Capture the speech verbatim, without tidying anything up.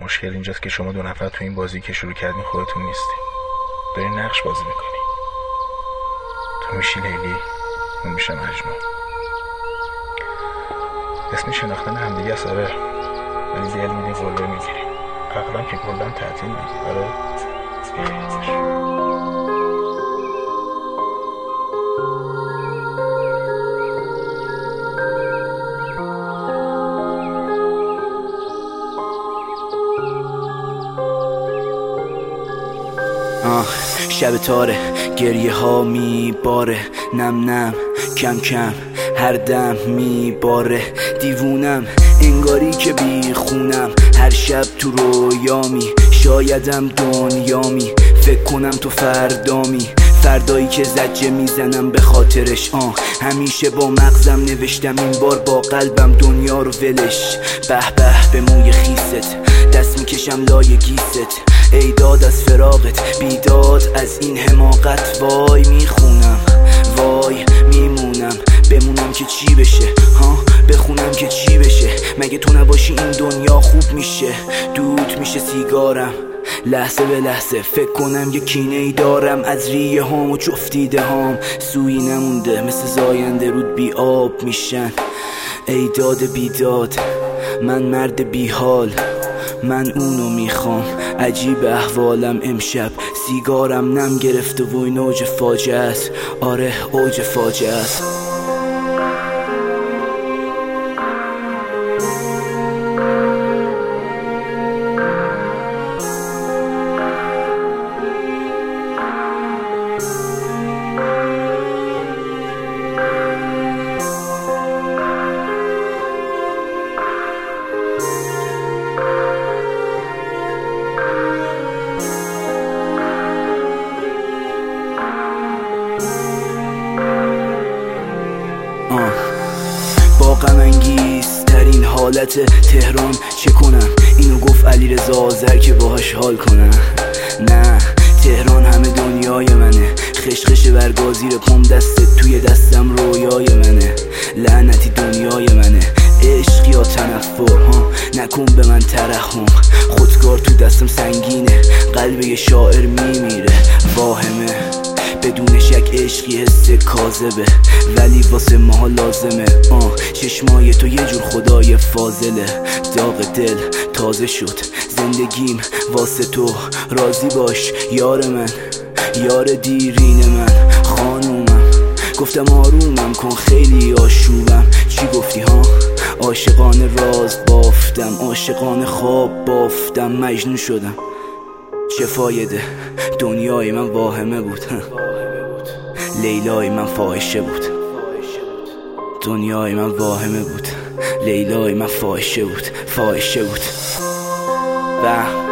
مشکل اینجاست که شما دو نفر تو این بازی که شروع کردین خودتون نیستین، دارین نقش بازی میکنی. تو میشی لیلی، اون میشه مجنون. اسم شناختن همدیگه است، آره، ولی دل میدین قلبه میگیریم. عقلم که کلم تعطیل میگی. آره شب تاره، گریه ها میباره، نم نم کم کم هر دم میباره. دیوونم انگاری که بی خونم، هر شب تو رویامی، شایدم دنیامی. فکر کنم تو فردامی، فردایی که زجه میزنم به خاطرش. آه همیشه با مغزم نوشتم، این بار با قلبم دنیا رو ولش. به به به موی خیست، دست میکشم لای گیست. ای داد از فراقت، بیداد از این حماقت. وای میخونم، وای میمونم، بمونم که چی بشه، ها بخونم که چی بشه. مگه تو نباشی این دنیا خوب میشه؟ دود میشه سیگارم، لحظه به لحظه فکر کنم یه کینه ای دارم از ریه هام و جفتیده هام. سویی نمونده، مثل زاینده رود بی آب میشن. ای داد بیداد، من مرد بی حال، من اونو میخوام. عجیب احوالم امشب، سیگارم نم گرفته و این اوج فاجعه است. آره اوج فاجعه است. با غم انگیز ترین حالت تهران چه کنم؟ اینو گفت علی رضا آذر که باهاش حال کنم. نه تهران همه دنیای منه، خشخش برگازی پام دستت توی دستم رویای منه. لعنتی دنیای منه، عشق یا تنفر، ها نکن به من ترحم. خودکار تو دستم سنگینه، قلب یه شاعر میمیره. واهمه بدون شک عشقی حس کاذبه، ولی واسه ما لازمه. آه چشمای تو یه جور خدای فاضله. داغ دل تازه شد زندگیم واسه تو، راضی باش یار من، یار دیرین من. خانومم گفتم آرومم کن، خیلی آشوبم. چی گفتی ها؟ عاشقانه راز بافتم، عاشقانه خواب بافتم. مجنون شدم، چه فایده؟ دنیای من واهمه بود، لیلای من فاحشه بود. دنیای من واهمه بود، لیلای من فاحشه بود، فاحشه بود. و